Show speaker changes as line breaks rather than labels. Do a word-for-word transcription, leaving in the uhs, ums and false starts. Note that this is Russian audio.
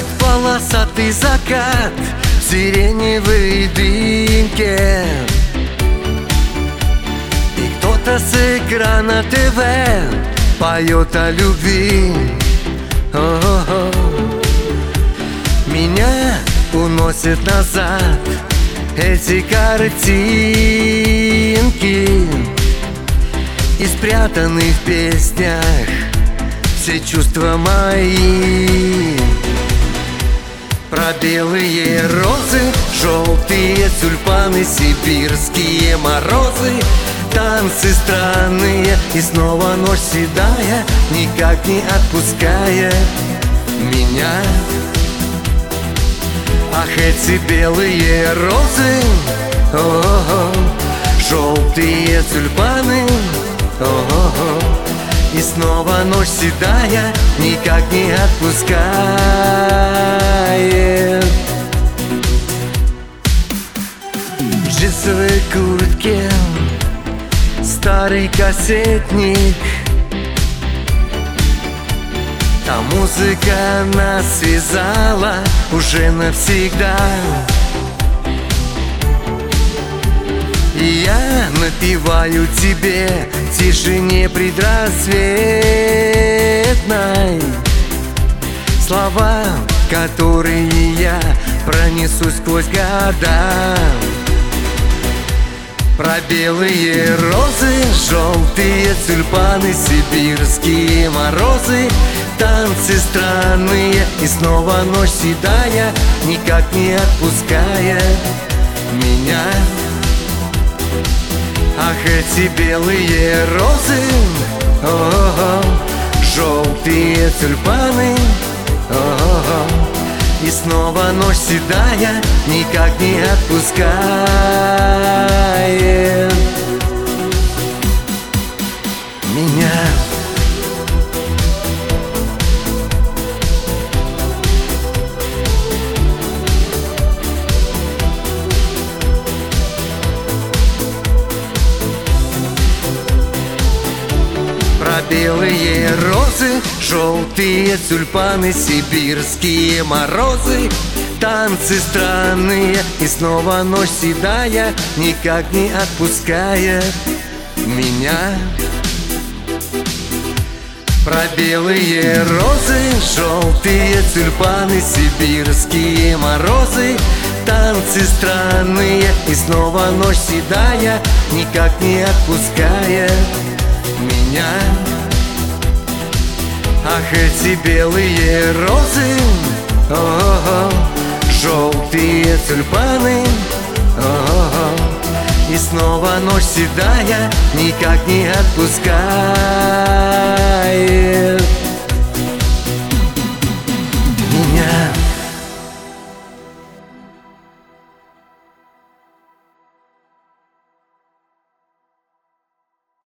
Красит полосатый закат в сиреневой дымке, и кто-то с экрана ТВ поет о любви. О-о-о. Меня уносят назад эти картинки, и спрятаны в песнях все чувства мои. Про белые розы, желтые тюльпаны, сибирские морозы, танцы странные, и снова ночь седая, никак не отпуская меня. Ах, эти белые розы, о-о-о, желтые тюльпаны, о-о-о, и снова ночь седая, никак не отпускает. В джинсовой куртке старый кассетник, а музыка нас связала уже навсегда. И я напеваю тебе в тишине предрассветной слова, которые я пронесу сквозь года. Про белые розы, желтые тюльпаны, сибирские морозы, танцы странные, и снова ночь седая, никак не отпуская меня. Ах, эти белые розы, о-о-о, желтые тюльпаны, о-о-о, и снова ночь седая, никак не отпускает меня. Про белые розы, желтые тюльпаны, сибирские морозы, танцы странные, и снова ночь седая, никак не отпускает меня. Про белые розы, желтые тюльпаны, сибирские морозы, танцы странные, и снова ночь седая, никак не отпускает меня. Ах, эти белые розы, о-о-о, желтые тюльпаны, о-о-о, и снова ночь седая, никак не отпускает